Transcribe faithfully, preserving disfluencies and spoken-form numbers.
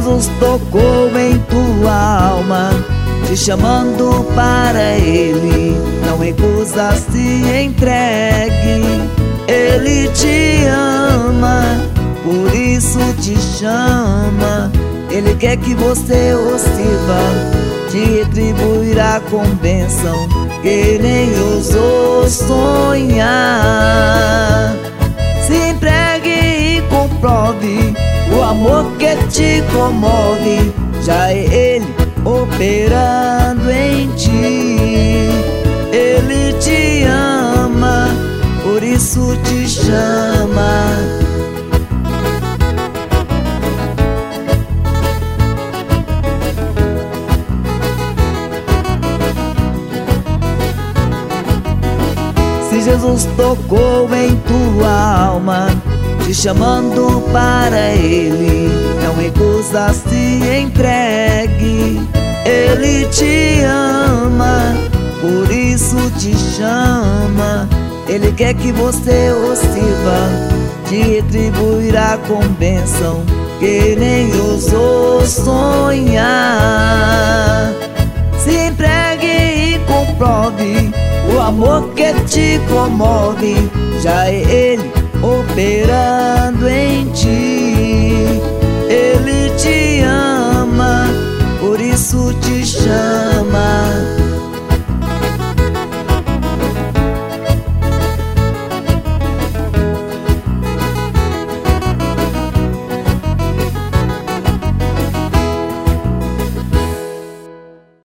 Jesus tocou em tua alma, te chamando para Ele, não recusa, se entregue. Ele te ama, por isso te chama. Ele quer que você o sirva, te retribuirá com bênção que nem ousou sonhar. Se entregue e comprove o amor que te comove, já é Ele operando em ti. Ele te ama, por isso te chama. Se Jesus tocou em tua alma, te chamando para Ele, não recusa, se entregue. Ele te ama, por isso te chama. Ele quer que você o sirva, te retribuirá com bênção que nem ousou sonhar. Se entregue e comprove o amor que te comove, já é Ele operando em ti. Ele te ama, por isso te chama.